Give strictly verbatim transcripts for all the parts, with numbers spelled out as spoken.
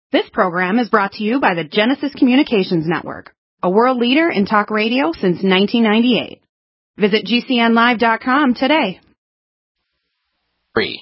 This program is brought to you by the Genesis Communications Network, a world leader in talk radio since nineteen ninety-eight. Visit G C N live dot com today. Free.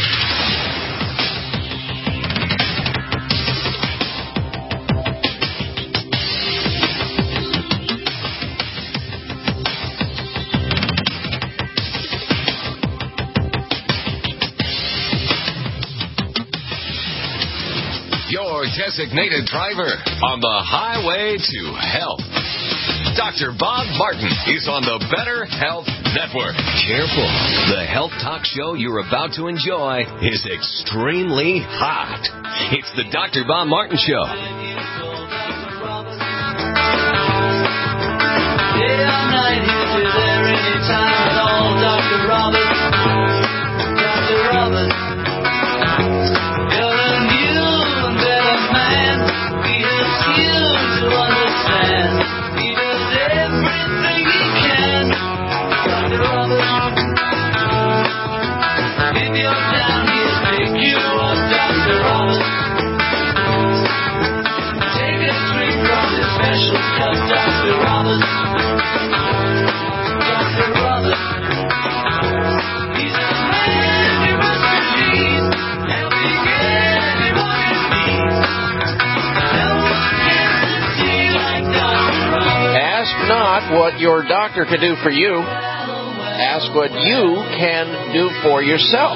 Your designated driver on the highway to health. Doctor Bob Martin is on the Better Health Network. Careful. The health talk show you're about to enjoy is extremely hot. It's the Doctor Bob Martin Show. Day or night, he'll be there anytime at all. Doctor Roberts. Doctor Roberts. You're a new and better man. He helps you to understand. He does everything he can. Doctor Roberts. If you're down, he'll pick you up. Doctor Roberts. Take a drink from his special cup. Doctor Roberts. Doctor Roberts. He's a man you must believe. Helping anybody's needs. No one gets to see like Doctor Roberts. Ask not what your doctor can do for you. Ask what you can do for yourself.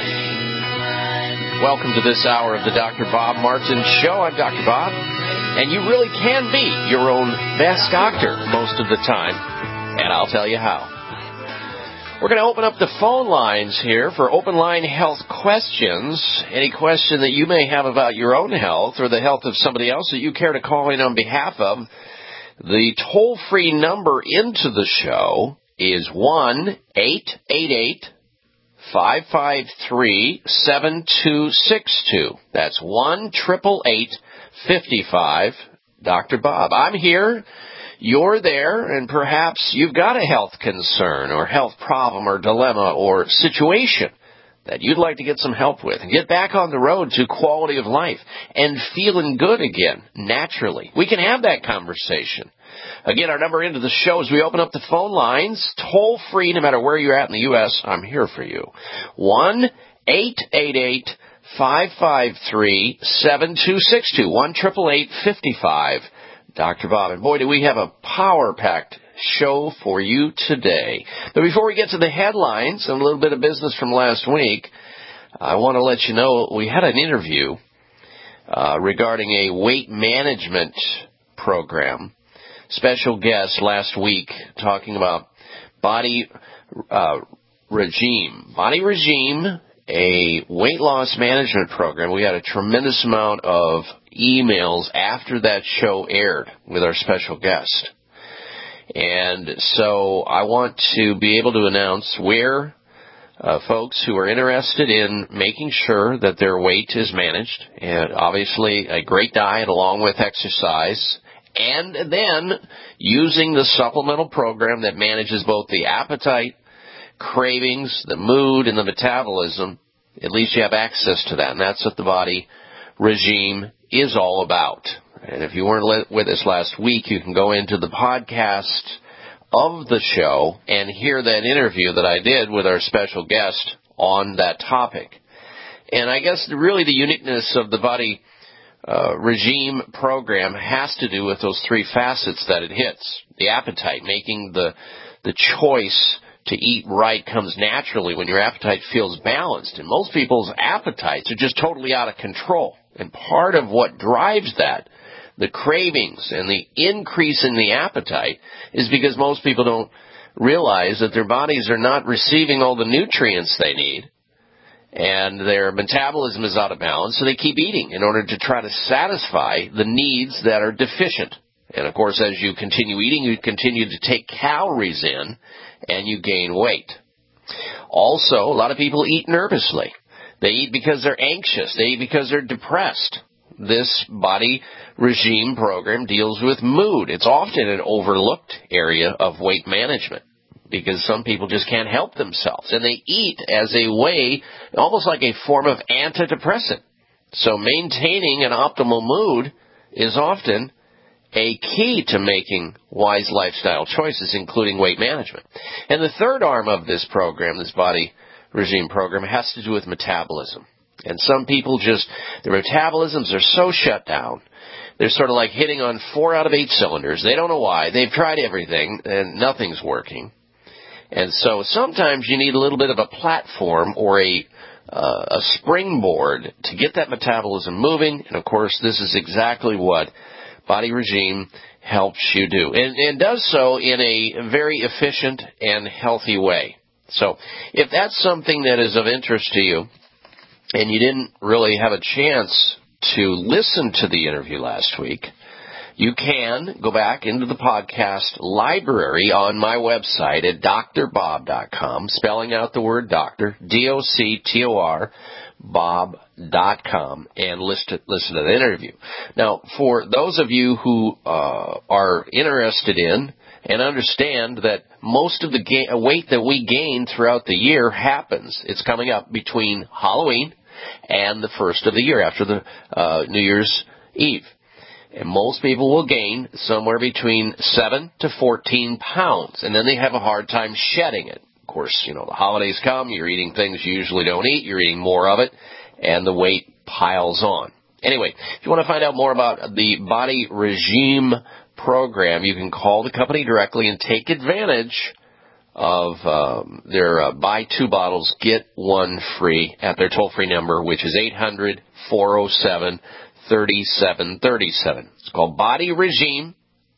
Welcome to this hour of the Doctor Bob Martin Show. I'm Doctor Bob, and you really can be your own best doctor most of the time, and I'll tell you how. We're going to open up the phone lines here for open line health questions. Any question that you may have about your own health or the health of somebody else that you care to call in on behalf of, the toll-free number into the show is one eight eight eight, five five three, seven two six two. That's one eight eight eight, five five, Doctor Bob. I'm here. You're there, and perhaps you've got a health concern or health problem or dilemma or situation that you'd like to get some help with and get back on the road to quality of life and feeling good again, naturally. We can have that conversation. Again, our number into the show as we open up the phone lines, toll free, no matter where you're at in the U S, I'm here for you. one eight eight eight, five five three, seven two six two. one eight eight eight, five five, Doctor Bob. And boy, do we have a power-packed show for you today. But before we get to the headlines and a little bit of business from last week, I want to let you know we had an interview uh, regarding a weight management program. Special guest last week talking about Body uh, Regime. Body Regime, a weight loss management program. We had a tremendous amount of emails after that show aired with our special guest. And so I want to be able to announce where uh, folks who are interested in making sure that their weight is managed, and obviously a great diet along with exercise, and then using the supplemental program that manages both the appetite, cravings, the mood, and the metabolism. At least you have access to that, and that's what the Body Regime is all about. And if you weren't with us last week, you can go into the podcast of the show and hear that interview that I did with our special guest on that topic. And I guess really the uniqueness of the Body uh, Regime program has to do with those three facets that it hits. The appetite, making the the choice to eat right comes naturally when your appetite feels balanced. And most people's appetites are just totally out of control. And part of what drives that, the cravings and the increase in the appetite, is because most people don't realize that their bodies are not receiving all the nutrients they need. And their metabolism is out of balance, so they keep eating in order to try to satisfy the needs that are deficient. And, of course, as you continue eating, you continue to take calories in, and you gain weight. Also, a lot of people eat nervously. They eat because they're anxious. They eat because they're depressed. This Body Regime program deals with mood. It's often an overlooked area of weight management because some people just can't help themselves. And they eat as a way, almost like a form of antidepressant. So maintaining an optimal mood is often a key to making wise lifestyle choices, including weight management. And the third arm of this program, this body regime program, has to do with metabolism. And some people just, their metabolisms are so shut down. They're sort of like hitting on four out of eight cylinders. They don't know why. They've tried everything, and nothing's working. And so sometimes you need a little bit of a platform or a uh, a springboard to get that metabolism moving. And, of course, this is exactly what Body Regime helps you do, and, and does so in a very efficient and healthy way. So if that's something that is of interest to you, and you didn't really have a chance to listen to the interview last week, you can go back into the podcast library on my website at D R bob dot com, spelling out the word doctor, D O C T O R, bob dot com, and listen to, listen to the interview. Now, for those of you who uh, are interested in and understand that most of the ga- weight that we gain throughout the year happens, it's coming up between Halloween and the first of the year, after the uh, New Year's Eve. And most people will gain somewhere between seven to fourteen pounds, and then they have a hard time shedding it. Of course, you know, the holidays come, you're eating things you usually don't eat, you're eating more of it, and the weight piles on. Anyway, if you want to find out more about the Body Regime program, you can call the company directly and take advantage of um, their uh, buy two bottles, get one free at their toll-free number, which is eight hundred, four oh seven, thirty-seven thirty-seven. It's called Body Regime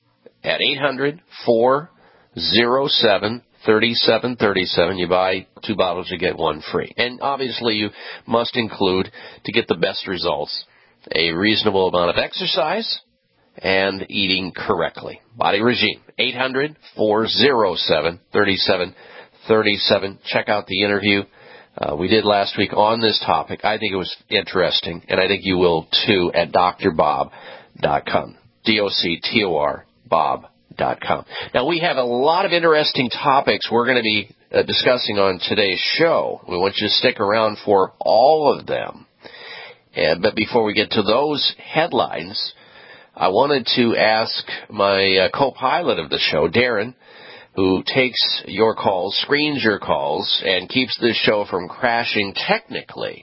at eight hundred, four oh seven, thirty-seven thirty-seven. You buy two bottles, you get one free. And obviously you must include, to get the best results, a reasonable amount of exercise and eating correctly. Body Regime, eight hundred, four oh seven, thirty-seven thirty-seven. Check out the interview uh, we did last week on this topic. I think it was interesting, and I think you will too, at D R bob dot com. D O C T O R, bob dot com. Now, we have a lot of interesting topics we're going to be uh, discussing on today's show. We want you to stick around for all of them. And, but before we get to those headlines, I wanted to ask my uh, co-pilot of the show, Darren, who takes your calls, screens your calls, and keeps this show from crashing technically.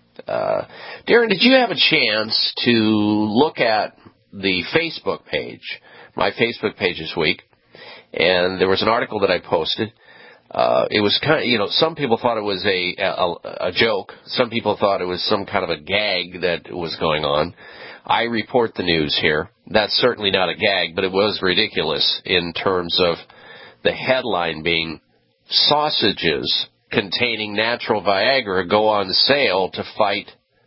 Uh, Darren, did you have a chance to look at the Facebook page, my Facebook page this week? And there was an article that I posted. Uh, it was kind of, you know, some people thought it was a, a, a joke. Some people thought it was some kind of a gag that was going on. I report the news here. That's certainly not a gag, but it was ridiculous in terms of the headline being sausages containing natural Viagra go on sale to fight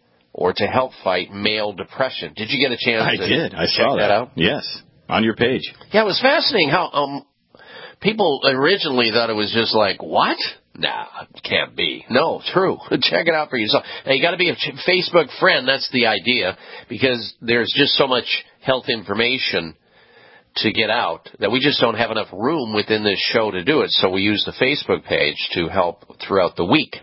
or to help fight male depression. Did you get a chance I to did. I check saw that. that out? Yes, on your page. Yeah, it was fascinating how um, people originally thought it was just like, what? Nah, it can't be. No, true. Check it out for yourself. Now, you got to be a Facebook friend. That's the idea, because there's just so much health information to get out that we just don't have enough room within this show to do it. So we use the Facebook page to help throughout the week.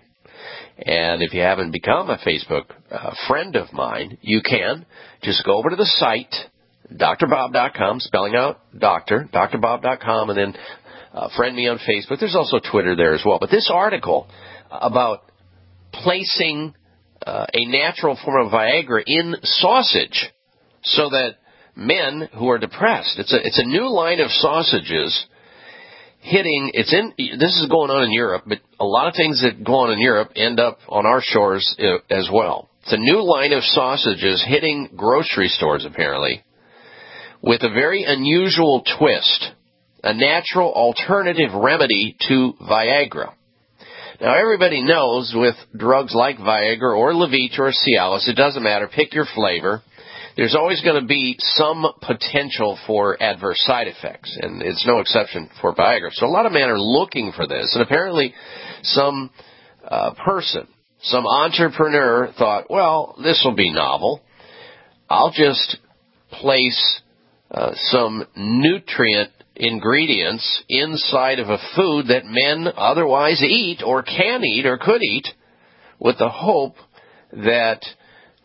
And if you haven't become a Facebook uh, friend of mine, you can just go over to the site, D R bob dot com, spelling out doctor, D R bob dot com, and then Uh, friend me on Facebook. There's also Twitter there as well. But this article about placing uh, a natural form of Viagra in sausage so that men who are depressed, it's a, it's a new line of sausages hitting, it's in, this is going on in Europe, but a lot of things that go on in Europe end up on our shores uh, as well. It's a new line of sausages hitting grocery stores, apparently, with a very unusual twist. A natural alternative remedy to Viagra. Now, everybody knows with drugs like Viagra or Levitra or Cialis, it doesn't matter, pick your flavor, there's always going to be some potential for adverse side effects, and it's no exception for Viagra. So a lot of men are looking for this, and apparently some uh, person, some entrepreneur thought, well, this will be novel. I'll just place uh, some nutrient ingredients inside of a food that men otherwise eat or can eat or could eat, with the hope that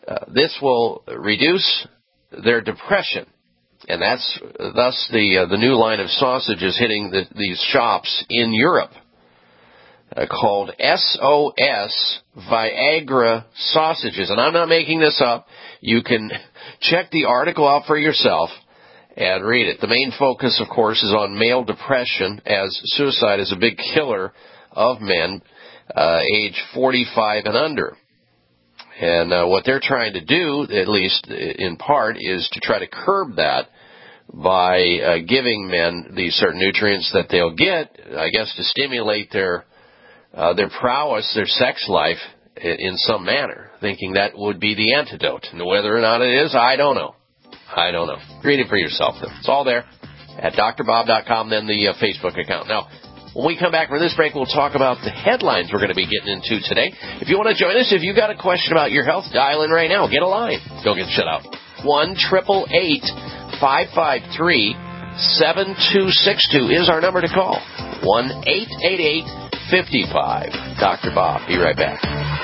Uh, this will reduce their depression. And that's thus the uh, the new line of sausages hitting the, these shops in Europe uh, called S O S Viagra sausages. And I'm not making this up. You can check the article out for yourself and read it. The main focus, of course, is on male depression, as suicide is a big killer of men uh, age forty-five and under. And uh, what they're trying to do, at least in part, is to try to curb that by uh, giving men these certain nutrients that they'll get, I guess, to stimulate their uh, their prowess, their sex life in some manner, thinking that would be the antidote. And whether or not it is, I don't know. I don't know. Read it for yourself, though. It's all there at D R Bob dot com, then the uh, Facebook account. Now, when we come back from this break, we'll talk about the headlines we're going to be getting into today. If you want to join us, if you've got a question about your health, dial in right now. Get a line. Don't get shut out. one eight eight eight, five five three, seven two six two is our number to call. one eight eight eight, five five. Doctor Bob. Be right back.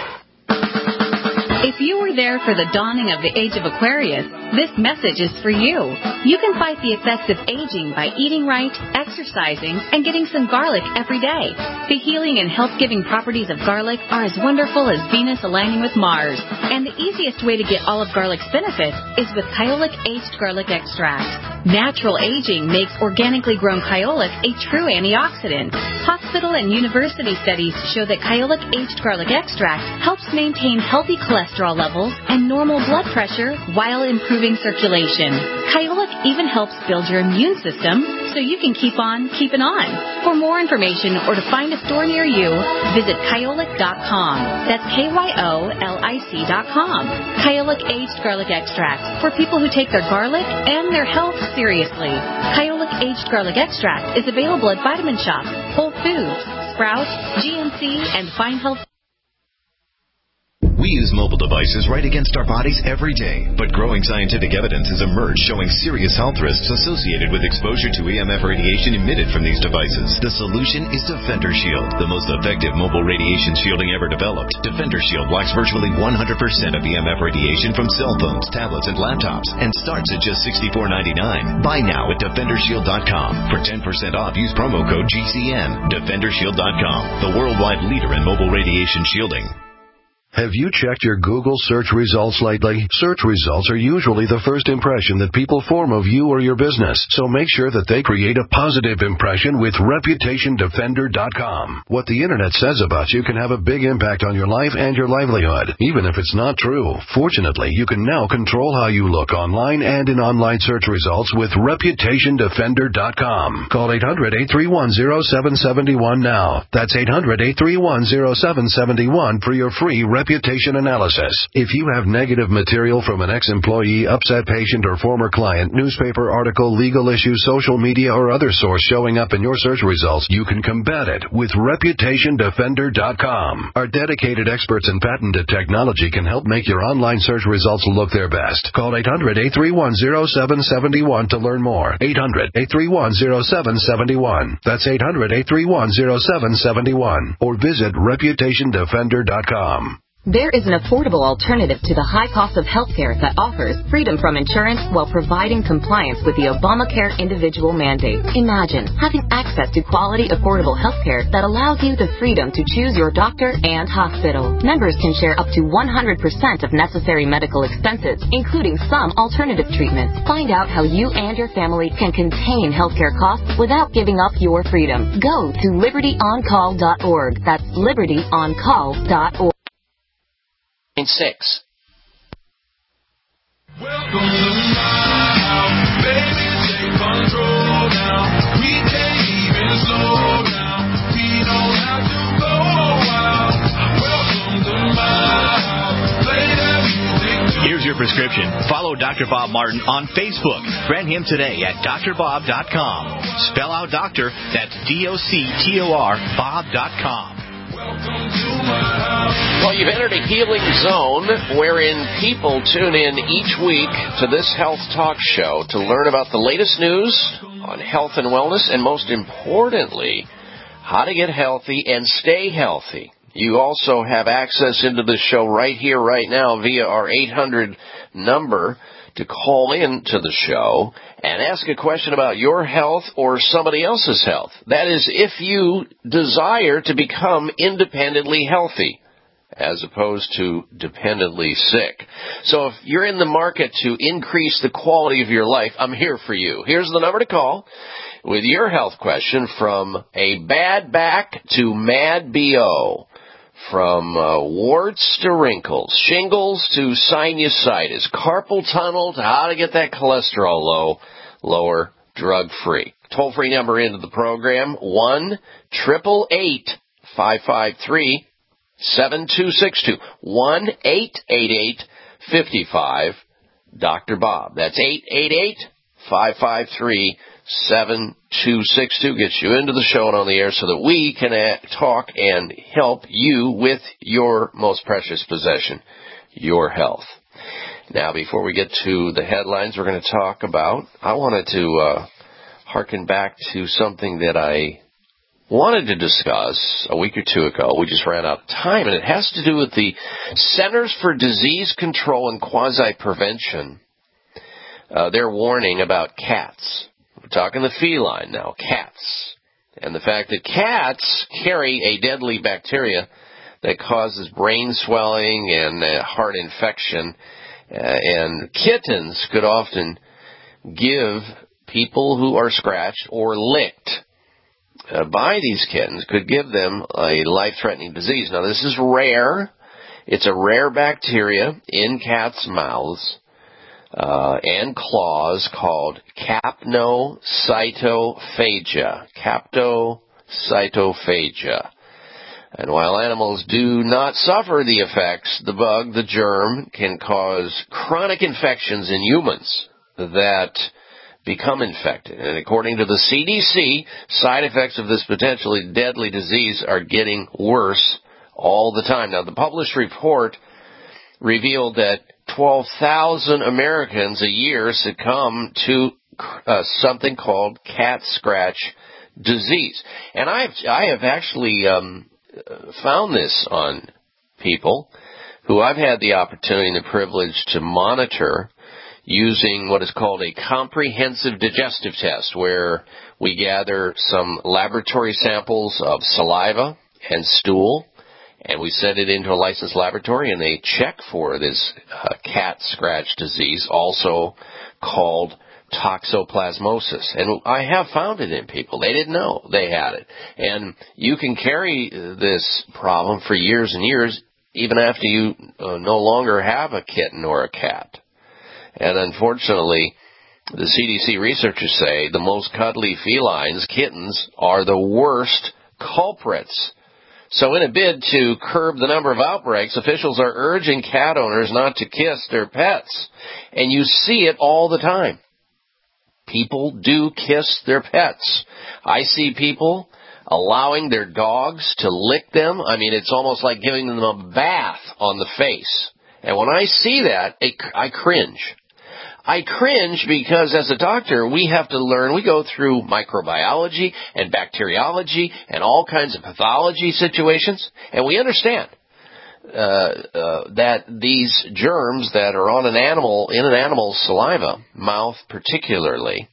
If you were there for the dawning of the age of Aquarius, this message is for you. You can fight the effects of aging by eating right, exercising, and getting some garlic every day. The healing and health-giving properties of garlic are as wonderful as Venus aligning with Mars. And the easiest way to get all of garlic's benefits is with Kyolic Aged Garlic Extract. Natural aging makes organically grown Kyolic a true antioxidant. Hospital and university studies show that Kyolic Aged Garlic Extract helps maintain healthy cholesterol levels and normal blood pressure while improving circulation. Kyolic even helps build your immune system so you can keep on keeping on. For more information or to find a store near you, visit Kyolic dot com. That's K Y O L I C dot com. Kyolic Aged Garlic Extract for people who take their garlic and their health seriously. Kyolic Aged Garlic Extract is available at Vitamin Shop, Whole Foods, Sprouts, G N C, and Fine Health. We use mobile devices right against our bodies every day, but growing scientific evidence has emerged showing serious health risks associated with exposure to E M F radiation emitted from these devices. The solution is Defender Shield, the most effective mobile radiation shielding ever developed. Defender Shield blocks virtually one hundred percent of E M F radiation from cell phones, tablets, and laptops, and starts at just sixty-four ninety-nine. Buy now at Defender Shield dot com. For ten percent off, use promo code G C N. Defender Shield dot com, the worldwide leader in mobile radiation shielding. Have you checked your Google search results lately? Search results are usually the first impression that people form of you or your business, so make sure that they create a positive impression with Reputation Defender dot com. What the Internet says about you can have a big impact on your life and your livelihood, even if it's not true. Fortunately, you can now control how you look online and in online search results with Reputation Defender dot com. Call eight hundred, eight three one, zero seven seven one now. That's eight hundred, eight three one, zero seven seven one for your free reputation analysis. If you have negative material from an ex-employee, upset patient, or former client, newspaper article, legal issue, social media, or other source showing up in your search results, you can combat it with Reputation Defender dot com. Our dedicated experts in patented technology can help make your online search results look their best. Call eight hundred, eight three one, zero seven seven one to learn more. eight hundred, eight three one, zero seven seven one. That's eight hundred, eight three one, zero seven seven one. Or visit Reputation Defender dot com. There is an affordable alternative to the high cost of healthcare that offers freedom from insurance while providing compliance with the Obamacare individual mandate. Imagine having access to quality, affordable healthcare that allows you the freedom to choose your doctor and hospital. Members can share up to one hundred percent of necessary medical expenses, including some alternative treatments. Find out how you and your family can contain healthcare costs without giving up your freedom. Go to liberty on call dot org. That's liberty on call dot org. Six. Welcome to my house, baby, take control now. We can't even slow down. We don't have to go out. Welcome to my house, play that music. Here's your prescription. Follow Doctor Bob Martin on Facebook. Friend him today at D R Bob dot com. Spell out doctor, that's D O C T O R, Bob dot com. Well, you've entered a healing zone wherein people tune in each week to this health talk show to learn about the latest news on health and wellness, and most importantly, how to get healthy and stay healthy. You also have access into the show right here, right now, via our eight hundred number to call in to the show and ask a question about your health or somebody else's health. That is, if you desire to become independently healthy as opposed to dependently sick. So if you're in the market to increase the quality of your life, I'm here for you. Here's the number to call with your health question, from a bad back to mad B O. From uh, warts to wrinkles, shingles to sinusitis, carpal tunnel to how to get that cholesterol low, lower, drug-free. Toll-free number into the program, one eight eight eight, five five three, seven two six two. one eight eight eight, five five, Doctor Bob. That's eight eight eight, five five three, seven two six two. Gets you into the show and on the air so that we can uh, talk and help you with your most precious possession, your health. Now, before we get to the headlines we're going to talk about, I wanted to uh, harken back to something that I wanted to discuss a week or two ago. We just ran out of time, and it has to do with the Centers for Disease Control and Quasi-Prevention. Uh, their warning about cats. We're talking the feline now, cats. And the fact that cats carry a deadly bacteria that causes brain swelling and uh, heart infection. Uh, and kittens could often give people who are scratched or licked uh, by these kittens, could give them a life-threatening disease. Now, this is rare. It's a rare bacteria in cats' mouths. Uh, and claws called capnocytophagia. Capnocytophagia. And while animals do not suffer the effects, the bug, the germ, can cause chronic infections in humans that become infected. And according to the C D C, side effects of this potentially deadly disease are getting worse all the time. Now, the published report revealed that twelve thousand Americans a year succumb to uh, something called cat scratch disease. And I've, I have actually um, found this on people who I've had the opportunity and the privilege to monitor using what is called a comprehensive digestive test, where we gather some laboratory samples of saliva and stool, and we send it into a licensed laboratory, and they check for this uh, cat scratch disease, also called toxoplasmosis. And I have found it in people. They didn't know they had it. And you can carry this problem for years and years, even after you uh, no longer have a kitten or a cat. And unfortunately, the C D C researchers say the most cuddly felines, kittens, are the worst culprits. So in a bid to curb the number of outbreaks, officials are urging cat owners not to kiss their pets. And you see it all the time. People do kiss their pets. I see people allowing their dogs to lick them. I mean, it's almost like giving them a bath on the face. And when I see that, I cringe. I cringe because as a doctor, we have to learn, we go through microbiology and bacteriology and all kinds of pathology situations, and we understand uh, uh, that these germs that are on an animal, in an animal's saliva, mouth particularly,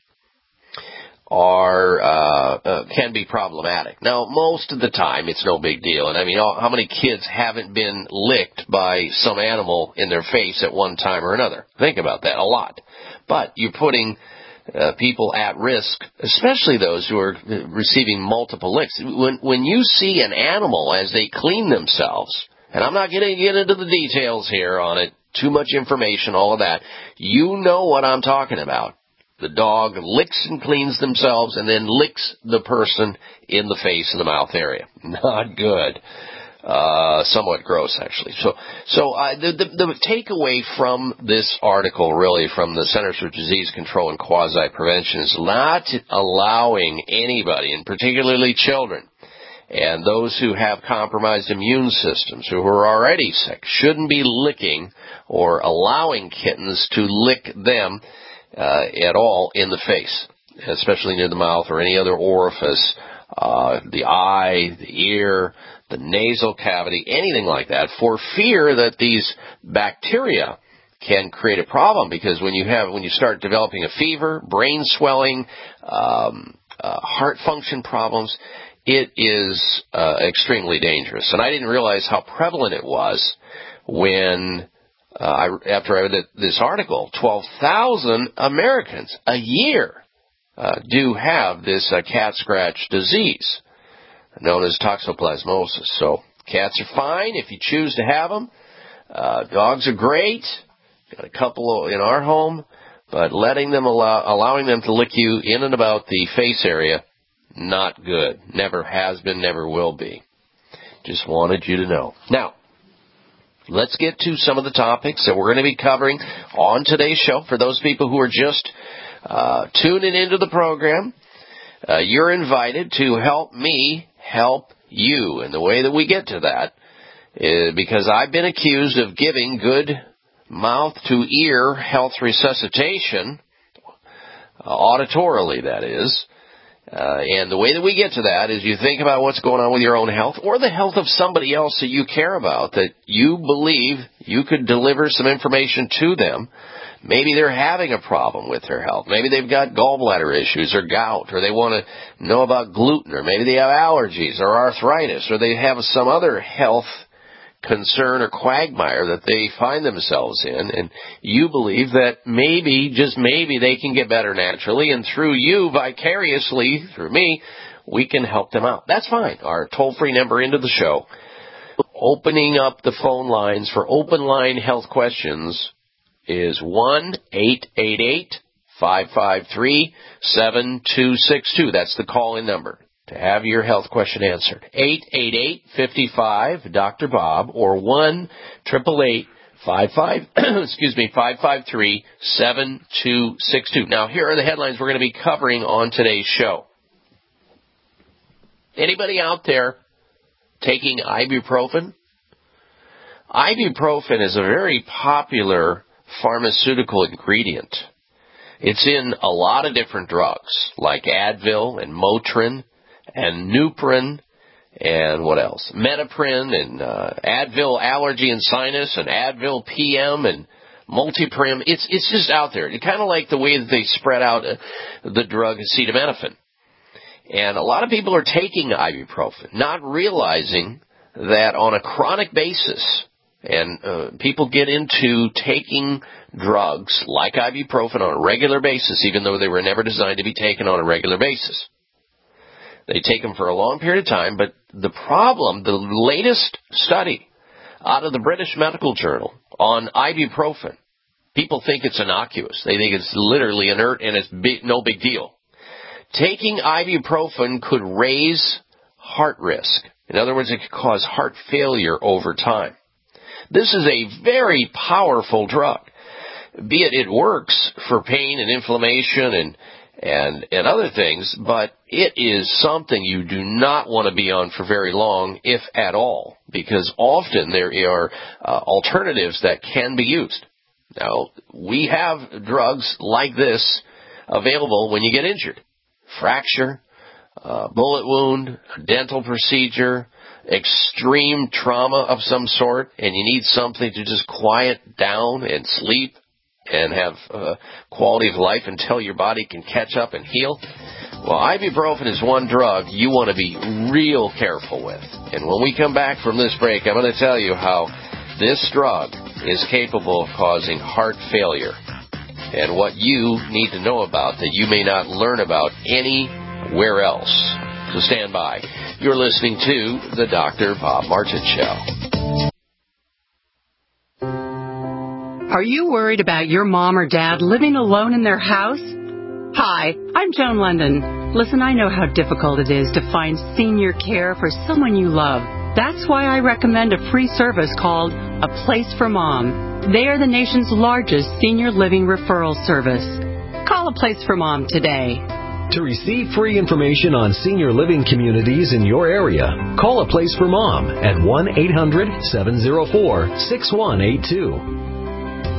are uh, uh, can be problematic. Now, most of the time, it's no big deal. And I mean, how many kids haven't been licked by some animal in their face at one time or another? Think about that. A lot. But you're putting uh, people at risk, especially those who are receiving multiple licks. When when you see an animal as they clean themselves, and I'm not going to get into the details here on it, too much information, all of that, you know what I'm talking about. The dog licks and cleans themselves and then licks the person in the face and the mouth area. Not good. Uh, somewhat gross, actually. So, so uh, the, the, the takeaway from this article, really, from the Centers for Disease Control and Quasi-Prevention, is not allowing anybody, and particularly children, and those who have compromised immune systems, who are already sick, shouldn't be licking or allowing kittens to lick them Uh, at all in the face, especially near the mouth or any other orifice uh, the eye, the ear, the nasal cavity, anything like that, for fear that these bacteria can create a problem. Because when you have, when you start developing a fever, brain swelling, um, uh, heart function problems, it is uh, extremely dangerous. And I didn't realize how prevalent it was when, uh, I, after I read this article, twelve thousand Americans a year uh, do have this uh, cat scratch disease, known as toxoplasmosis. So cats are fine if you choose to have them. Uh, dogs are great. Got a couple in our home, but letting them allow, allowing them to lick you in and about the face area, not good. Never has been, never will be. Just wanted you to know. Now, let's get to some of the topics that we're going to be covering on today's show. For those people who are just uh, tuning into the program, uh, you're invited to help me help you. And the way that we get to that is because I've been accused of giving good mouth-to-ear health resuscitation, uh, auditorily, that is. Uh, and the way that we get to that is you think about what's going on with your own health or the health of somebody else that you care about, that you believe you could deliver some information to them. Maybe they're having a problem with their health. Maybe they've got gallbladder issues or gout, or they want to know about gluten, or maybe they have allergies or arthritis, or they have some other health concern or quagmire that they find themselves in, and you believe that maybe, just maybe, they can get better naturally, and through you, vicariously, through me, we can help them out. That's fine. Our toll-free number into the show, opening up the phone lines for open line health questions, is one eight eight eight, five five three, seven two six two. That's the call-in number to have your health question answered. eight eight eight, five five, Doctor Bob, or one eight eight eight, five five, excuse me, five five three, seven two six two. Now, here are the headlines we're going to be covering on today's show. Anybody out there taking ibuprofen? Ibuprofen is a very popular pharmaceutical ingredient. It's in a lot of different drugs, like Advil and Motrin and Nuprin, and what else? Metaprin, and uh, Advil Allergy and Sinus, and Advil P M, and Multiprim. It's it's just out there. It's kind of like the way that they spread out uh, the drug acetaminophen. And a lot of people are taking ibuprofen, not realizing that on a chronic basis, and uh, people get into taking drugs like ibuprofen on a regular basis, even though they were never designed to be taken on a regular basis. They take them for a long period of time, but the problem, the latest study out of the British Medical Journal on ibuprofen, people think it's innocuous. They think it's literally inert and it's big, no big deal. Taking ibuprofen could raise heart risk. In other words, it could cause heart failure over time. This is a very powerful drug. Be it it works for pain and inflammation and and and other things, but it is something you do not want to be on for very long, if at all, because often there are uh, alternatives that can be used. Now, we have drugs like this available when you get injured. Fracture, uh, bullet wound, a dental procedure, extreme trauma of some sort, and you need something to just quiet down and sleep and have uh, quality of life until your body can catch up and heal. Well, ibuprofen is one drug you want to be real careful with. And when we come back from this break, I'm going to tell you how this drug is capable of causing heart failure and what you need to know about that you may not learn about anywhere else. So stand by. You're listening to the Doctor Bob Martin Show. Are you worried about your mom or dad living alone in their house? Hi, I'm Joan London. Listen, I know how difficult it is to find senior care for someone you love. That's why I recommend a free service called A Place for Mom. They are the nation's largest senior living referral service. Call A Place for Mom today. To receive free information on senior living communities in your area, call A Place for Mom at one eight hundred, seven oh four, six one eight two.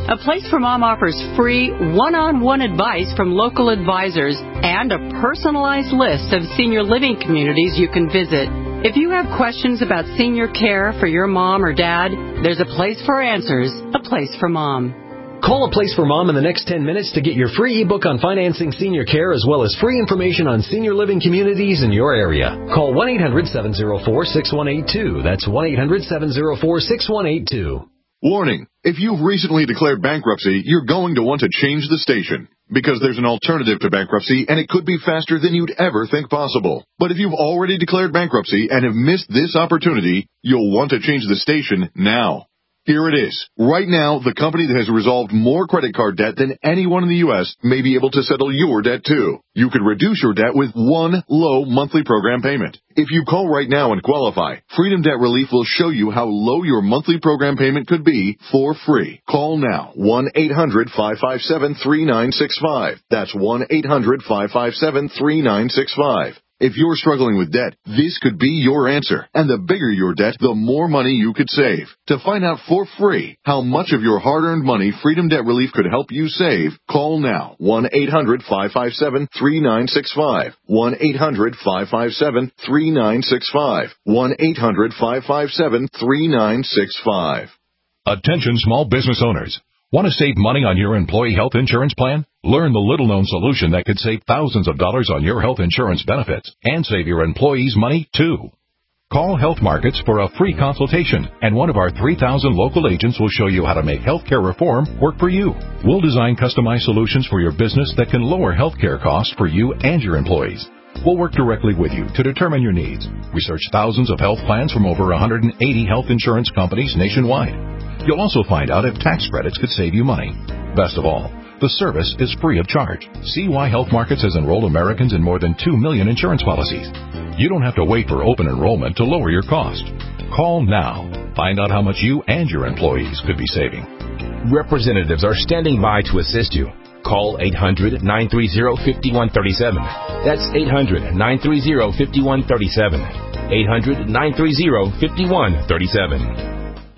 A Place for Mom offers free one-on-one advice from local advisors and a personalized list of senior living communities you can visit. If you have questions about senior care for your mom or dad, there's a place for answers, A Place for Mom. Call A Place for Mom in the next ten minutes to get your free ebook on financing senior care as well as free information on senior living communities in your area. Call one eight hundred seven oh four six one eight two. That's one eight hundred seven oh four six one eight two. Warning, if you've recently declared bankruptcy, you're going to want to change the station. Because there's an alternative to bankruptcy, and it could be faster than you'd ever think possible. But if you've already declared bankruptcy and have missed this opportunity, you'll want to change the station now. Here it is. Right now, the company that has resolved more credit card debt than anyone in the U S may be able to settle your debt too. You could reduce your debt with one low monthly program payment. If you call right now and qualify, Freedom Debt Relief will show you how low your monthly program payment could be for free. Call now, one eight hundred five five seven three nine six five. That's one eight hundred five five seven three nine six five. If you're struggling with debt, this could be your answer. And the bigger your debt, the more money you could save. To find out for free how much of your hard-earned money Freedom Debt Relief could help you save, call now. one eight hundred five five seven three nine six five. one eight hundred five five seven three nine six five. one eight hundred five five seven three nine six five. Attention small business owners. Want to save money on your employee health insurance plan? Learn the little-known solution that could save thousands of dollars on your health insurance benefits and save your employees money, too. Call Health Markets for a free consultation, and one of our three thousand local agents will show you how to make healthcare reform work for you. We'll design customized solutions for your business that can lower healthcare costs for you and your employees. We'll work directly with you to determine your needs. Research thousands of health plans from over one hundred eighty health insurance companies nationwide. You'll also find out if tax credits could save you money. Best of all, the service is free of charge. See why Health Markets has enrolled Americans in more than two million insurance policies. You don't have to wait for open enrollment to lower your cost. Call now. Find out how much you and your employees could be saving. Representatives are standing by to assist you. Call eight hundred nine three zero five one three seven. That's eight hundred nine three zero five one three seven. eight hundred nine three zero five one three seven.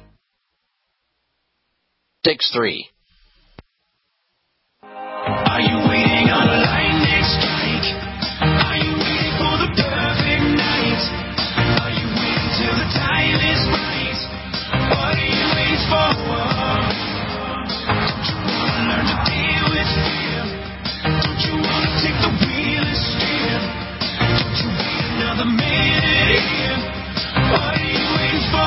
six three. Are you waiting on a lightning strike? Are you waiting for the perfect night? Are you waiting till the time is right? What are you waiting for? Don't you want to learn to deal with fear? Don't you want to take the wheel and steer? Don't you wait another minute here? What are you waiting for?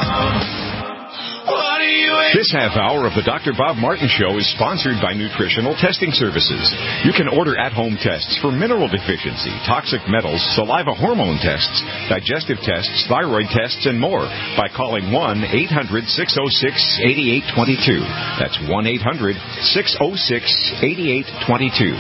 What are you waiting for? This half hour of the Doctor Bob Martin Show is sponsored by Nutritional Testing Services. You can order at-home tests for mineral deficiency, toxic metals, saliva hormone tests, digestive tests, thyroid tests, and more by calling one eight hundred six oh six eight eight two two. That's one eight hundred six oh six eight eight two two.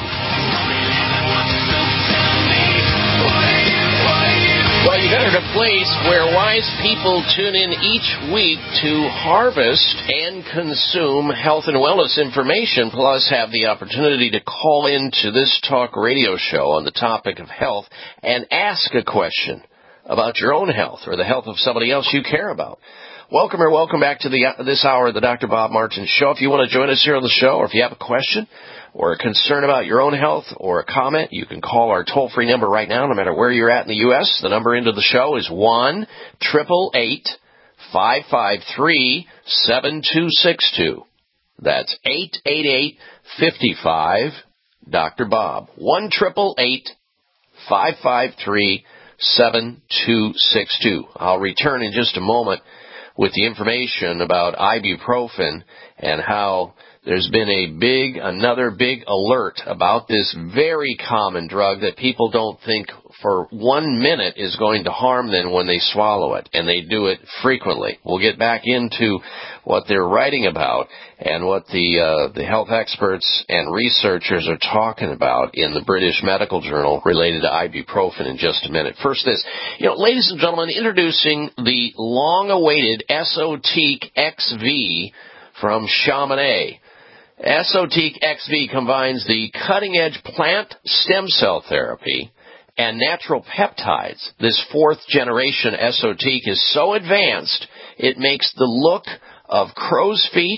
Well, you got a place where wise people tune in each week to harvest and consume health and wellness information, plus have the opportunity to call into this talk radio show on the topic of health and ask a question about your own health or the health of somebody else you care about. Welcome or welcome back to the this hour of the Doctor Bob Martin Show. If you want to join us here on the show, or if you have a question or a concern about your own health or a comment, you can call our toll-free number right now, no matter where you're at in the U S. The number into the show is one eight eight eight, five five three, seven two six two. That's eight eight eight, five five, Doctor Bob. one eight eight eight, five five three, seven two six two. I'll return in just a moment with the information about ibuprofen and how there's been a big, another big alert about this very common drug that people don't think for one minute is going to harm them when they swallow it, and they do it frequently. We'll get back into what they're writing about and what the uh, the health experts and researchers are talking about in the British Medical Journal related to ibuprofen in just a minute. First this, you know, ladies and gentlemen, introducing the long-awaited Esotique X V from Chamonix. Esotique X V combines the cutting-edge plant stem cell therapy and natural peptides. This fourth-generation Esotique is so advanced, it makes the look of crow's feet,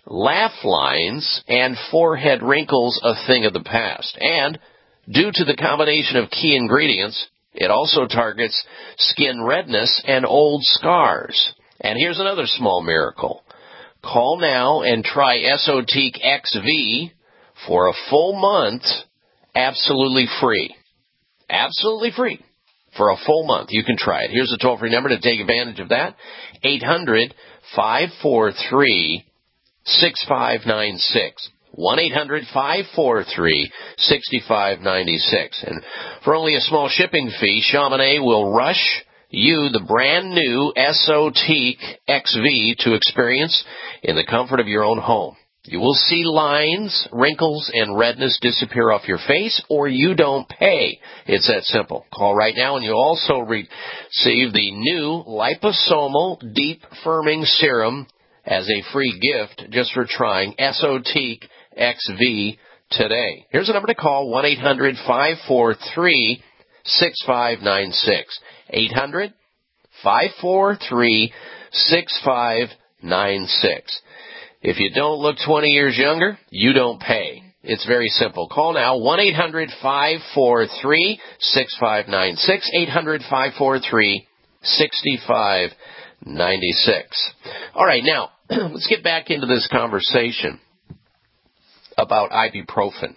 laugh lines and forehead wrinkles a thing of the past. And due to the combination of key ingredients, it also targets skin redness and old scars. And here's another small miracle. Call now and try Esotique X V for a full month, absolutely free. Absolutely free. For a full month, you can try it. Here's the toll-free number to take advantage of that. eight hundred, five four three, six five nine six. one eight hundred, five four three, six five nine six. And for only a small shipping fee, Chamonix will rush you the brand new Esotique X V to experience in the comfort of your own home. You will see lines, wrinkles, and redness disappear off your face, or you don't pay. It's that simple. Call right now, and you'll also receive the new liposomal deep firming serum as a free gift just for trying Esotique X V today. Here's a number to call, one eight hundred, five four three, six five nine six. eight hundred, five four three, six five nine six. If you don't look twenty years younger, you don't pay. It's very simple. Call now, one eight hundred, five four three, six five nine six, eight hundred, five four three, six five nine six. All right, now, let's get back into this conversation about ibuprofen.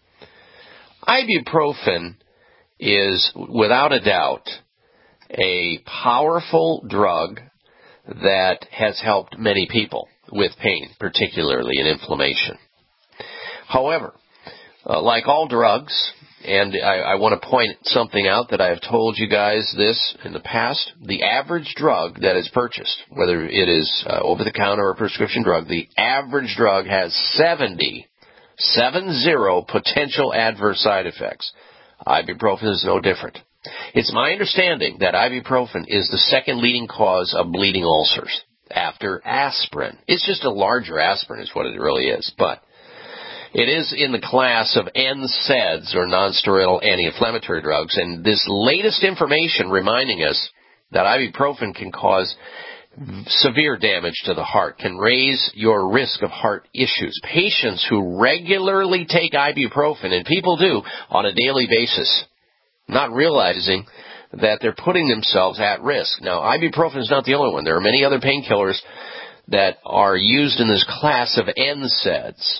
Ibuprofen is, without a doubt, a powerful drug that has helped many people with pain, particularly in inflammation. However, uh, like all drugs, and I, I want to point something out that I have told you guys this in the past, the average drug that is purchased, whether it is uh, over-the-counter or a prescription drug, the average drug has seventy, seven zero potential adverse side effects. Ibuprofen is no different. It's my understanding that ibuprofen is the second leading cause of bleeding ulcers after aspirin. It's just a larger aspirin is what it really is. But it is in the class of N SAIDs, or non-steroidal anti-inflammatory drugs. And this latest information reminding us that ibuprofen can cause severe damage to the heart, can raise your risk of heart issues. Patients who regularly take ibuprofen, and people do on a daily basis, not realizing that they're putting themselves at risk. Now, ibuprofen is not the only one. There are many other painkillers that are used in this class of N SAIDs.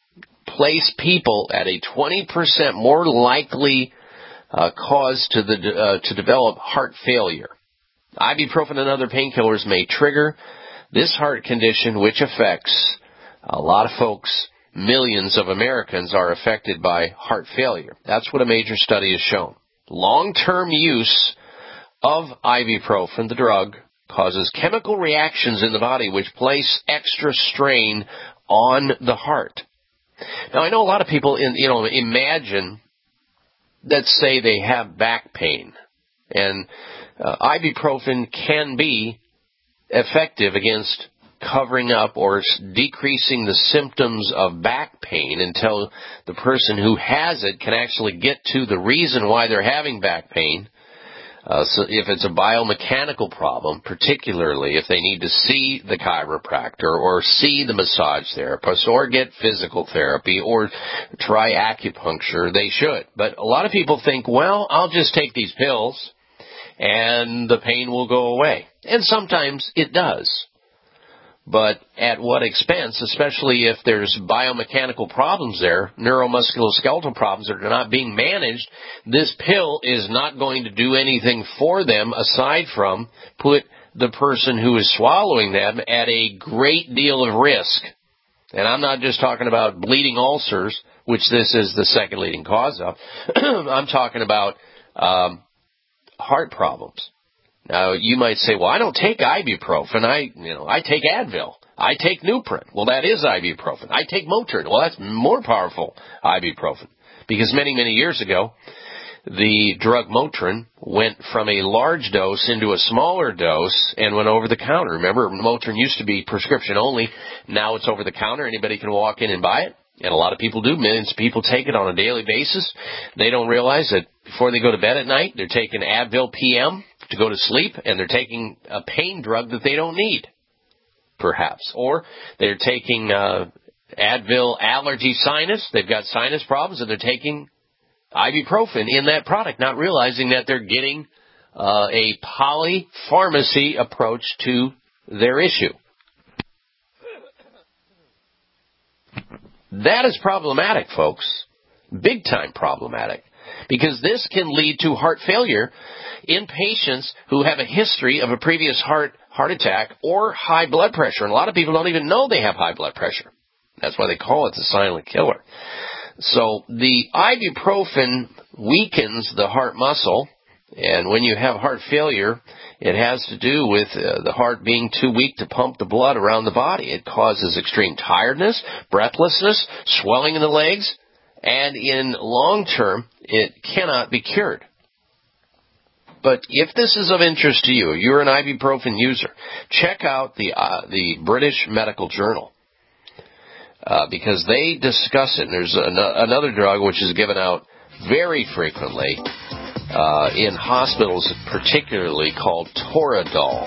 Place people at a twenty percent more likely uh, cause to the uh, to develop heart failure. Ibuprofen and other painkillers may trigger this heart condition, which affects a lot of folks. Millions of Americans are affected by heart failure. That's what a major study has shown. Long-term use of ibuprofen, the drug, causes chemical reactions in the body which place extra strain on the heart. Now, I know a lot of people, in, you know, imagine, let's say they have back pain, and uh, ibuprofen can be effective against covering up or decreasing the symptoms of back pain until the person who has it can actually get to the reason why they're having back pain. Uh, so if it's a biomechanical problem, particularly if they need to see the chiropractor or see the massage therapist or get physical therapy or try acupuncture, they should. But a lot of people think, well, I'll just take these pills and the pain will go away. And sometimes it does. But at what expense, especially if there's biomechanical problems there, neuromusculoskeletal problems that are not being managed, this pill is not going to do anything for them aside from put the person who is swallowing them at a great deal of risk. And I'm not just talking about bleeding ulcers, which this is the second leading cause of. I'm talking about um, heart problems. Now, you might say, well, I don't take ibuprofen. I, you know, I take Advil. I take Nuprin. Well, that is ibuprofen. I take Motrin. Well, that's more powerful ibuprofen. Because many, many years ago, the drug Motrin went from a large dose into a smaller dose and went over the counter. Remember, Motrin used to be prescription only. Now it's over the counter. Anybody can walk in and buy it. And a lot of people do. Millions of people take it on a daily basis. They don't realize that before they go to bed at night, they're taking Advil P M to go to sleep, and they're taking a pain drug that they don't need. perhaps. Or they're taking uh, Advil allergy sinus. They've got sinus problems, and they're taking ibuprofen in that product, not realizing that they're getting uh, a polypharmacy approach to their issue. That is problematic, folks. Big time problematic. Because this can lead to heart failure in patients who have a history of a previous heart heart attack or high blood pressure. And a lot of people don't even know they have high blood pressure. That's why they call it the silent killer. So the ibuprofen weakens the heart muscle, and when you have heart failure, it has to do with uh, the heart being too weak to pump the blood around the body. It causes extreme tiredness, breathlessness, swelling in the legs, and in long term, it cannot be cured. But if this is of interest to you, you're an ibuprofen user, check out the uh, the British Medical Journal. Uh, because they discuss it. And there's an, another drug which is given out very frequently uh, in hospitals, particularly called Toradol.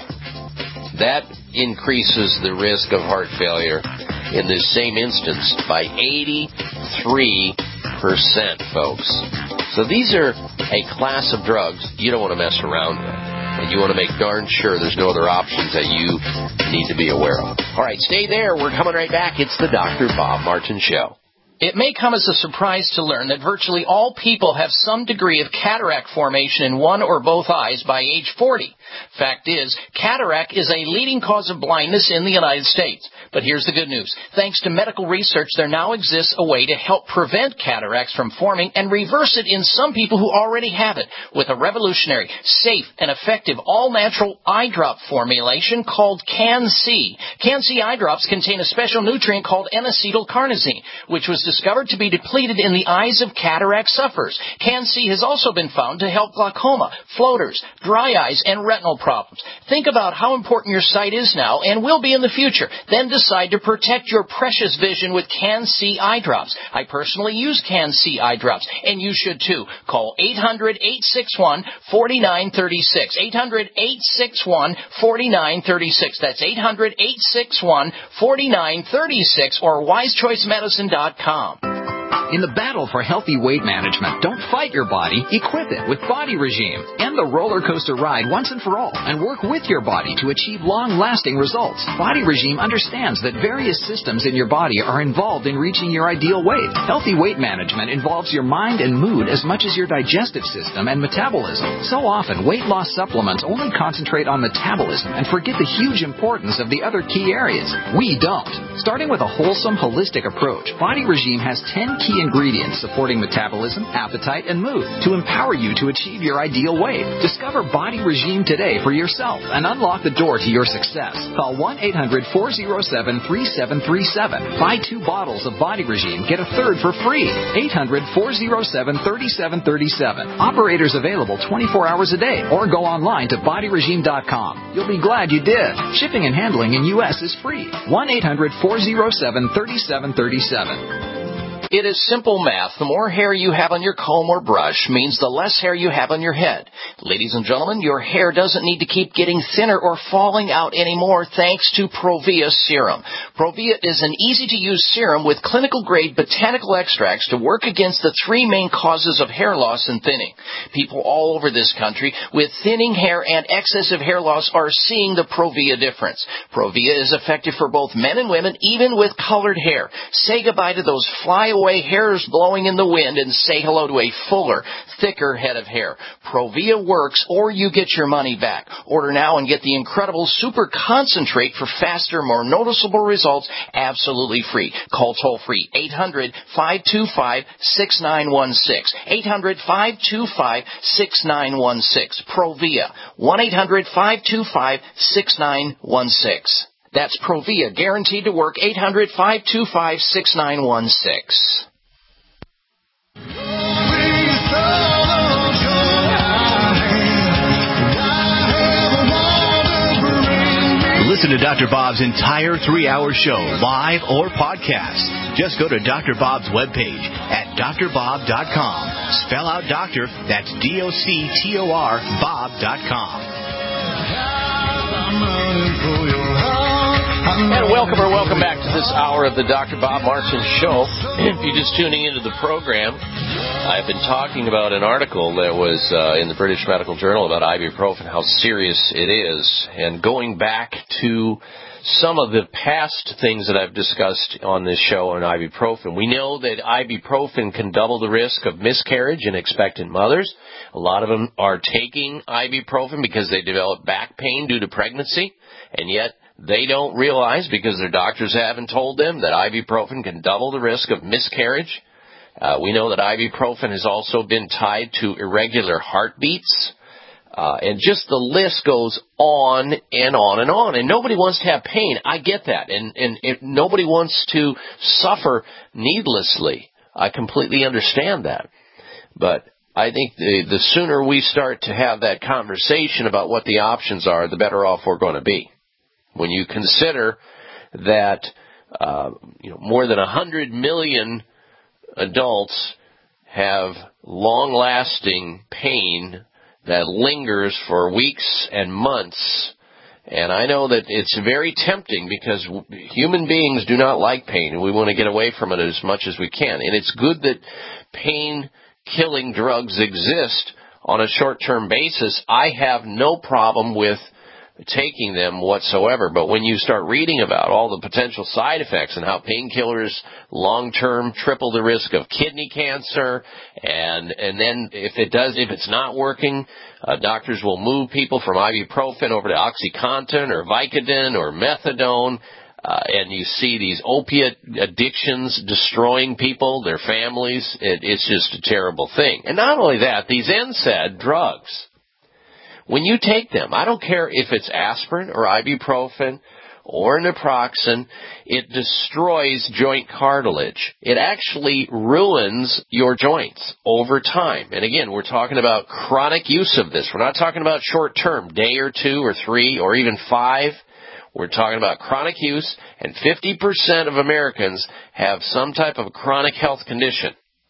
That increases the risk of heart failure in this same instance by eighty-three percent, folks. So these are a class of drugs you don't want to mess around with. And you want to make darn sure there's no other options that you need to be aware of. All right, stay there. We're coming right back. It's the Doctor Bob Martin Show. It may come as a surprise to learn that virtually all people have some degree of cataract formation in one or both eyes by age forty. Fact is, cataract is a leading cause of blindness in the United States. But here's the good news. Thanks to medical research, there now exists a way to help prevent cataracts from forming and reverse it in some people who already have it with a revolutionary, safe, and effective all-natural eye drop formulation called Can-C. Can-C eye drops contain a special nutrient called N-acetylcarnosine, which was discovered to be depleted in the eyes of cataract sufferers. Can-C has also been found to help glaucoma, floaters, dry eyes, and retinal problems. Think about how important your sight is now and will be in the future. Then decide to protect your precious vision with Can-C eye drops. I personally use Can-C eye drops, and you should too. Call eight hundred, eight six one, four nine three six. eight hundred, eight six one, four nine three six. That's eight hundred, eight six one, four nine three six or wise choice medicine dot com. In the battle for healthy weight management, don't fight your body, equip it with Body Regime. End the roller coaster ride once and for all and work with your body to achieve long-lasting results. Body Regime understands that various systems in your body are involved in reaching your ideal weight. Healthy weight management involves your mind and mood as much as your digestive system and metabolism. So often, weight loss supplements only concentrate on metabolism and forget the huge importance of the other key areas. We don't. Starting with a wholesome, holistic approach, Body Regime has ten key ingredients supporting metabolism, appetite, and mood to empower you to achieve your ideal weight. Discover Body Regime today for yourself and unlock the door to your success. Call one eight hundred, four oh seven, three seven three seven. Buy two bottles of Body Regime, get a third for free. eight hundred, four oh seven, three seven three seven. Operators available twenty-four hours a day or go online to body regime dot com. You'll be glad you did. Shipping and handling in U S is free. one eight hundred, four oh seven, three seven three seven. It is simple math. The more hair you have on your comb or brush means the less hair you have on your head. Ladies and gentlemen, your hair doesn't need to keep getting thinner or falling out anymore thanks to Provia Serum. Provia is an easy-to-use serum with clinical-grade botanical extracts to work against the three main causes of hair loss and thinning. People all over this country with thinning hair and excessive hair loss are seeing the Provia difference. Provia is effective for both men and women, even with colored hair. Say goodbye to those fly away hairs blowing in the wind and say hello to a fuller, thicker head of hair. Provia works or you get your money back. Order now and get the incredible super concentrate for faster, more noticeable results absolutely free. Call toll free eight hundred, five two five, six nine one six. eight hundred, five two five, six nine one six. Provia. one eight hundred, five two five, six nine one six. That's Provia, guaranteed to work. eight hundred, five two five, six nine one six. Listen to Doctor Bob's entire three-hour show, live or podcast. Just go to Doctor Bob's webpage at doctor bob dot com. Spell out doctor, that's D O C T O R, bob dot com. And welcome or welcome back to this hour of the Doctor Bob Martin Show. If you're just tuning into the program, I've been talking about an article that was uh, in the British Medical Journal about ibuprofen, how serious it is. And going back to some of the past things that I've discussed on this show on ibuprofen, we know that ibuprofen can double the risk of miscarriage in expectant mothers. A lot of them are taking ibuprofen because they develop back pain due to pregnancy, and yet they don't realize, because their doctors haven't told them, that ibuprofen can double the risk of miscarriage. Uh, we know that ibuprofen has also been tied to irregular heartbeats. Uh, and just the list goes on and on and on. And nobody wants to have pain. I get that. And, and it, nobody wants to suffer needlessly. I completely understand that. But I think the, the sooner we start to have that conversation about what the options are, the better off we're going to be. When you consider that uh, you know, more than one hundred million adults have long-lasting pain that lingers for weeks and months, and I know that it's very tempting because human beings do not like pain, and we want to get away from it as much as we can. And it's good that pain-killing drugs exist on a short-term basis. I have no problem with taking them whatsoever. But when you start reading about all the potential side effects and how painkillers long-term triple the risk of kidney cancer, and and then if it does, if it's not working, uh, doctors will move people from ibuprofen over to OxyContin or Vicodin or methadone, uh, and you see these opiate addictions destroying people, their families. It, it's just a terrible thing. And not only that, these N SAID drugs, when you take them, I don't care if it's aspirin or ibuprofen or naproxen, it destroys joint cartilage. It actually ruins your joints over time. And again, we're talking about chronic use of this. We're not talking about short-term, day or two or three or even five. We're talking about chronic use, and fifty percent of Americans have some type of chronic health condition.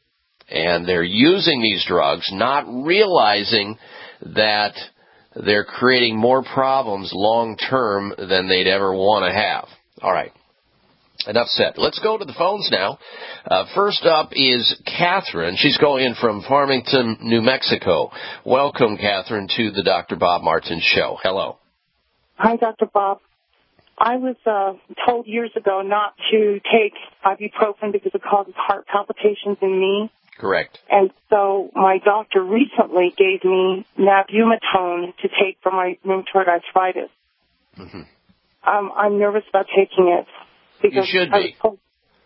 And they're using these drugs, not realizing that they're creating more problems long-term than they'd ever want to have. All right. Enough said. Let's go to the phones now. Uh, first up is Catherine. She's calling in from Farmington, New Mexico. Welcome, Catherine, to the Doctor Bob Martin Show. Hello. Hi, Doctor Bob. I was uh, told years ago not to take ibuprofen because it causes heart palpitations in me. Correct. And so my doctor recently gave me Nabumetone to take for my rheumatoid arthritis. Mm-hmm. Um, I'm nervous about taking it. Because you should I be. was told,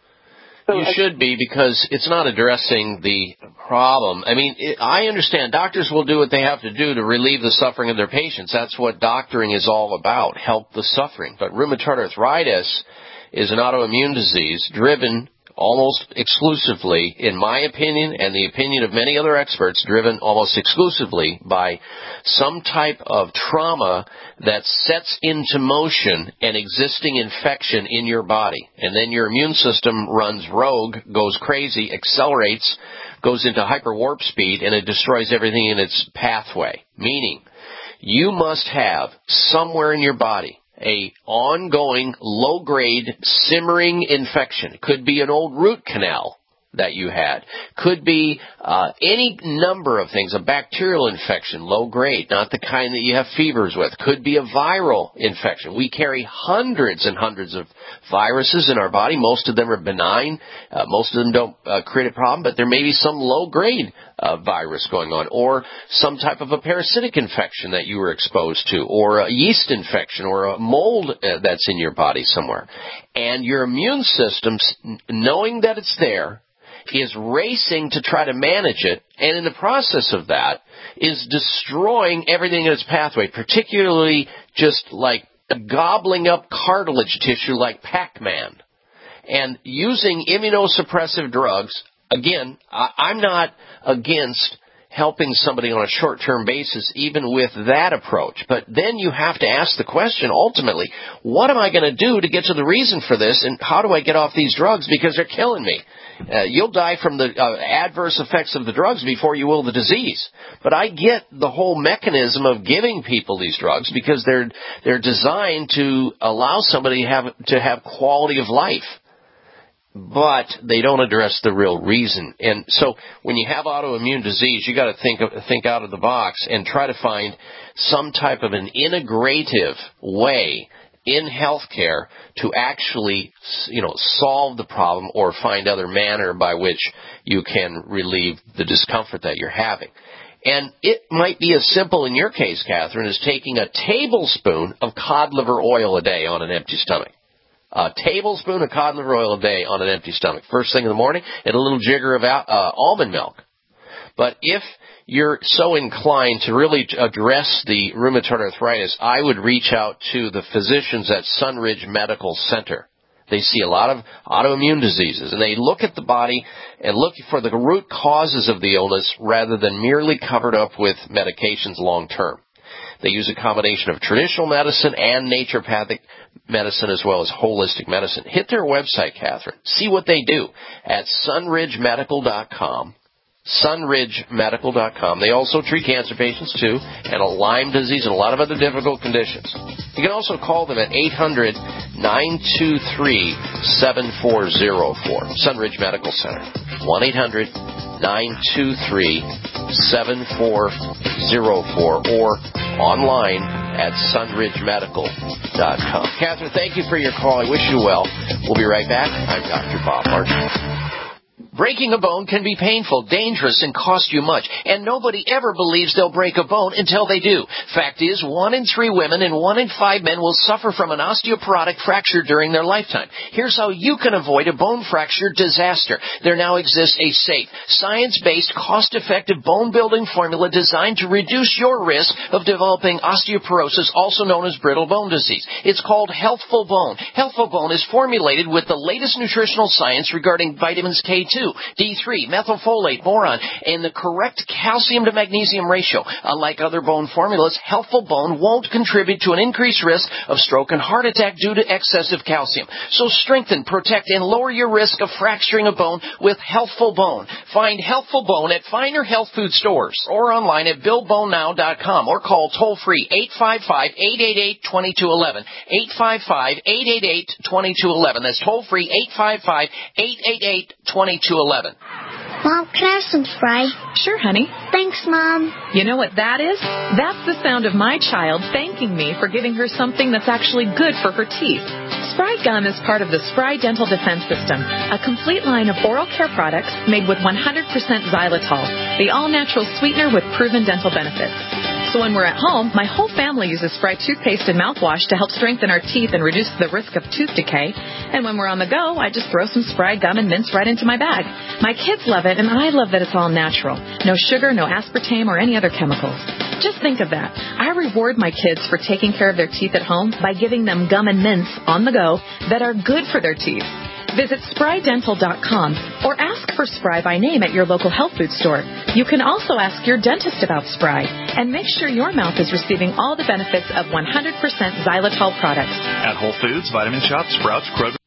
so you I, should be, because it's not addressing the problem. I mean, it, I understand doctors will do what they have to do to relieve the suffering of their patients. That's what doctoring is all about, help the suffering. But rheumatoid arthritis is an autoimmune disease driven almost exclusively, in my opinion, and the opinion of many other experts, driven almost exclusively by some type of trauma that sets into motion an existing infection in your body. And then your immune system runs rogue, goes crazy, accelerates, goes into hyper warp speed, and it destroys everything in its pathway. Meaning, you must have somewhere in your body a ongoing, low-grade, simmering infection. It could be an old root canal that you had. Could be uh, any number of things, a bacterial infection, low-grade, not the kind that you have fevers with. Could be a viral infection. We carry hundreds and hundreds of viruses in our body. Most of them are benign. Uh, most of them don't uh, create a problem, but there may be some low-grade uh, virus going on, or some type of a parasitic infection that you were exposed to, or a yeast infection, or a mold uh, that's in your body somewhere. And your immune system, knowing that it's there, is racing to try to manage it, and in the process of that is destroying everything in its pathway, particularly just like gobbling up cartilage tissue like Pac-Man. And using immunosuppressive drugs, again, I, I'm not against helping somebody on a short-term basis, even with that approach. But then you have to ask the question, ultimately, what am I going to do to get to the reason for this, and how do I get off these drugs because they're killing me? Uh, you'll die from the uh, adverse effects of the drugs before you will the disease. But I get the whole mechanism of giving people these drugs because they're they're designed to allow somebody have, to have quality of life. But they don't address the real reason. And so when you have autoimmune disease, you got to think think out of the box and try to find some type of an integrative way in healthcare to actually, you know, solve the problem or find other manner by which you can relieve the discomfort that you're having. And it might be as simple in your case, Catherine, as taking a tablespoon of cod liver oil a day on an empty stomach. A tablespoon of cod liver oil a day on an empty stomach. First thing in the morning, and a little jigger of uh, almond milk. But if you're so inclined to really address the rheumatoid arthritis, I would reach out to the physicians at Sunridge Medical Center. They see a lot of autoimmune diseases, and they look at the body and look for the root causes of the illness rather than merely covered up with medications long term. They use a combination of traditional medicine and naturopathic medicine as well as holistic medicine. Hit their website, Catherine. See what they do at sunridge medical dot com. sunridge medical dot com. They also treat cancer patients, too, and a Lyme disease and a lot of other difficult conditions. You can also call them at eight hundred, nine two three, seven four zero four. Sunridge Medical Center. one eight hundred, nine two three, seven four zero four or online at sunridge medical dot com. Catherine, thank you for your call. I wish you well. We'll be right back. I'm Doctor Bob Martin. Breaking a bone can be painful, dangerous, and cost you much, and nobody ever believes they'll break a bone until they do. Fact is, one in three women and one in five men will suffer from an osteoporotic fracture during their lifetime. Here's how you can avoid a bone fracture disaster. There now exists a safe, science-based, cost-effective bone-building formula designed to reduce your risk of developing osteoporosis, also known as brittle bone disease. It's called Healthful Bone. Healthful Bone is formulated with the latest nutritional science regarding vitamins K two, D three, methylfolate, boron, and the correct calcium to magnesium ratio. Unlike other bone formulas, Healthful Bone won't contribute to an increased risk of stroke and heart attack due to excessive calcium. So strengthen, protect, and lower your risk of fracturing a bone with Healthful Bone. Find Healthful Bone at finer health food stores or online at build bone now dot com or call toll-free eight five five, eight eight eight, two two one one. eight five five, eight eight eight, two two one one. That's toll-free eight five five, eight eight eight, two two one one. Mom, can I have some Sprite? Sure, honey. Thanks, Mom. You know what that is? That's the sound of my child thanking me for giving her something that's actually good for her teeth. Spry Gum is part of the Spry Dental Defense System, a complete line of oral care products made with one hundred percent xylitol, the all-natural sweetener with proven dental benefits. So when we're at home, my whole family uses Spry toothpaste and mouthwash to help strengthen our teeth and reduce the risk of tooth decay. And when we're on the go, I just throw some Spry Gum and mints right into my bag. My kids love it, and I love that it's all natural. No sugar, no aspartame, or any other chemicals. Just think of that. I reward my kids for taking care of their teeth at home by giving them gum and mints on the go that are good for their teeth. Visit spry dental dot com or ask for Spry by name at your local health food store. You can also ask your dentist about Spry and make sure your mouth is receiving all the benefits of one hundred percent xylitol products. At Whole Foods, Vitamin Shoppe, Sprouts, Kroger.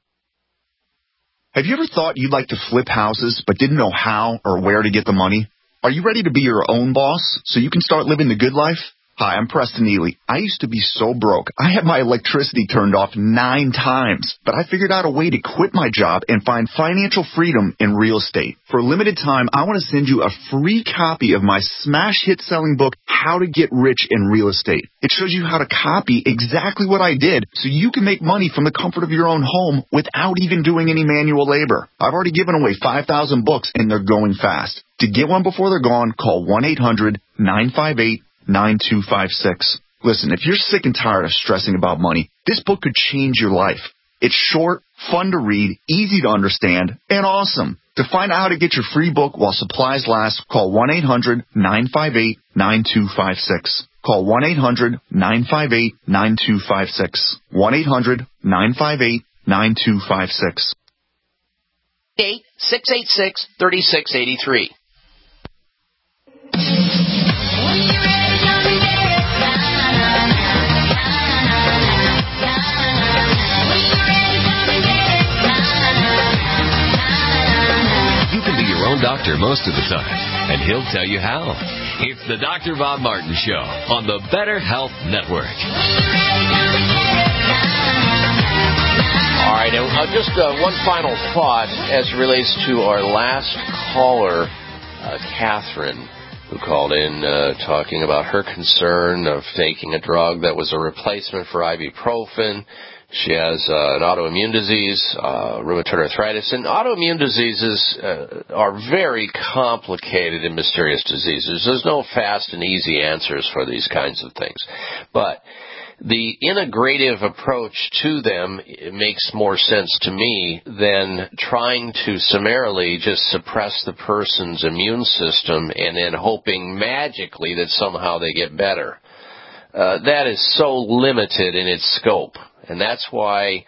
Have you ever thought you'd like to flip houses but didn't know how or where to get the money? Are you ready to be your own boss so you can start living the good life? Hi, I'm Preston Neely. I used to be so broke. I had my electricity turned off nine times, but I figured out a way to quit my job and find financial freedom in real estate. For a limited time, I want to send you a free copy of my smash hit selling book, How to Get Rich in Real Estate. It shows you how to copy exactly what I did so you can make money from the comfort of your own home without even doing any manual labor. I've already given away five thousand books and they're going fast. To get one before they're gone, call one eight hundred, nine five eight, nine two five six. Listen, if you're sick and tired of stressing about money, this book could change your life. It's short, fun to read, easy to understand, and awesome. To find out how to get your free book while supplies last, call one eight hundred, nine five eight, nine two five six. Call one eight hundred, nine five eight, nine two five six. one eight hundred, nine five eight, nine two five six. eight six eight six, three six eight three. Doctor most of the time, and he'll tell you how. It's the Doctor Bob Martin Show on the Better Health Network. All right, uh, just uh, one final thought as it relates to our last caller, uh, Catherine, who called in uh, talking about her concern of taking a drug that was a replacement for ibuprofen. She has uh, an autoimmune disease, uh, rheumatoid arthritis, and autoimmune diseases uh, are very complicated and mysterious diseases. There's no fast and easy answers for these kinds of things. But the integrative approach to them makes more sense to me than trying to summarily just suppress the person's immune system and then hoping magically that somehow they get better. Uh, that is so limited in its scope. And that's why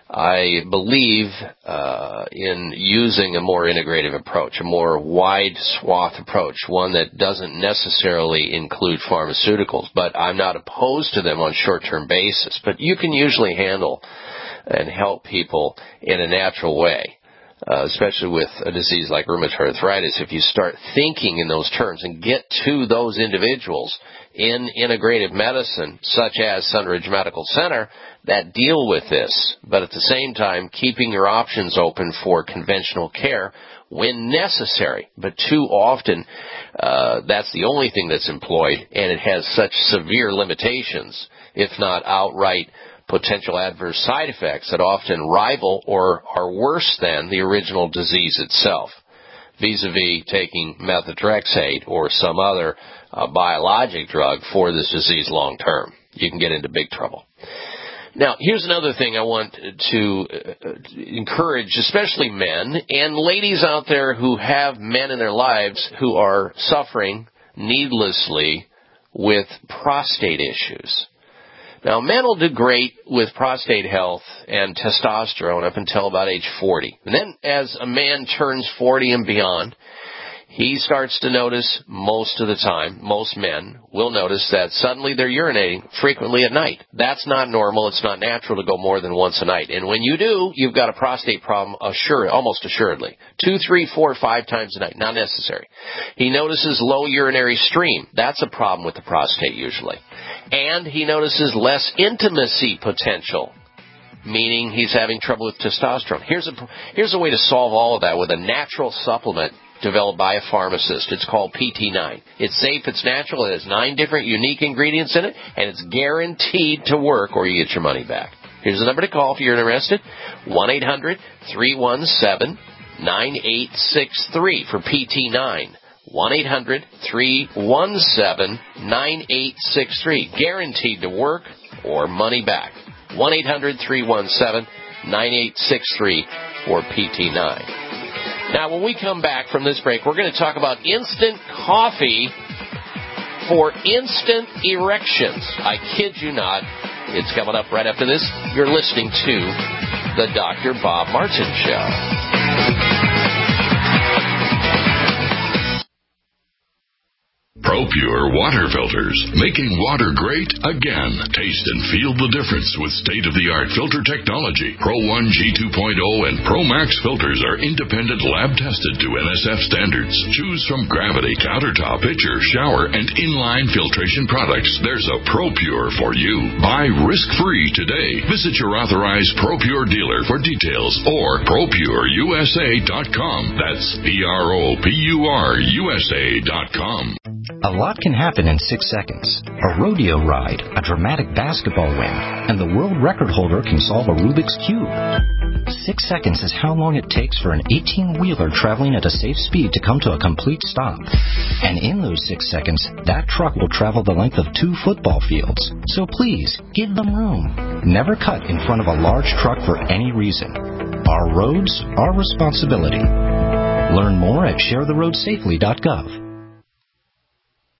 I believe uh, in using a more integrative approach, a more wide swath approach, one that doesn't necessarily include pharmaceuticals. But I'm not opposed to them on a short-term basis. But you can usually handle and help people in a natural way, uh, especially with a disease like rheumatoid arthritis. If you start thinking in those terms and get to those individuals in integrative medicine, such as Sunridge Medical Center, that deal with this, but at the same time keeping your options open for conventional care when necessary. But too often, uh, that's the only thing that's employed, and it has such severe limitations, if not outright potential adverse side effects, that often rival or are worse than the original disease itself, vis-a-vis taking methotrexate or some other uh, biologic drug for this disease long term. You can get into big trouble. Now, here's another thing I want to uh, encourage, especially men and ladies out there who have men in their lives who are suffering needlessly with prostate issues. Now, men will do great with prostate health and testosterone up until about age forty. And then as a man turns forty and beyond, he starts to notice most of the time, most men will notice that suddenly they're urinating frequently at night. That's not normal. It's not natural to go more than once a night. And when you do, you've got a prostate problem assured, almost assuredly. Two, three, four, five times a night. Not necessary. He notices low urinary stream. That's a problem with the prostate usually. And he notices less intimacy potential, meaning he's having trouble with testosterone. Here's a, here's a way to solve all of that with a natural supplement developed by a pharmacist. It's called P T nine. It's safe, it's natural, it has nine different unique ingredients in it, and it's guaranteed to work or you get your money back. Here's the number to call if you're interested, one eight hundred three one seven nine eight six three for P T nine. one eight hundred three one seven nine eight six three. Guaranteed to work or money back. one eight hundred three one seven nine eight six three for P T nine. Now, when we come back from this break, we're going to talk about instant coffee for instant erections. I kid you not. It's coming up right after this. You're listening to the Doctor Bob Martin Show. ProPure water filters, making water great again. Taste and feel the difference with state-of-the-art filter technology. Pro one G two point oh and Pro Max filters are independent lab-tested to N S F standards. Choose from Gravity, Countertop, Pitcher, Shower, and Inline filtration products. There's a ProPure for you. Buy risk-free today. Visit your authorized ProPure dealer for details or Pro Pure U S A dot com. That's P R O P U R U S A dot com. A lot can happen in six seconds. A rodeo ride, a dramatic basketball win, and the world record holder can solve a Rubik's Cube. Six seconds is how long it takes for an eighteen-wheeler traveling at a safe speed to come to a complete stop. And in those six seconds, that truck will travel the length of two football fields. So please, give them room. Never cut in front of a large truck for any reason. Our roads, our responsibility. Learn more at share the road safely dot gov.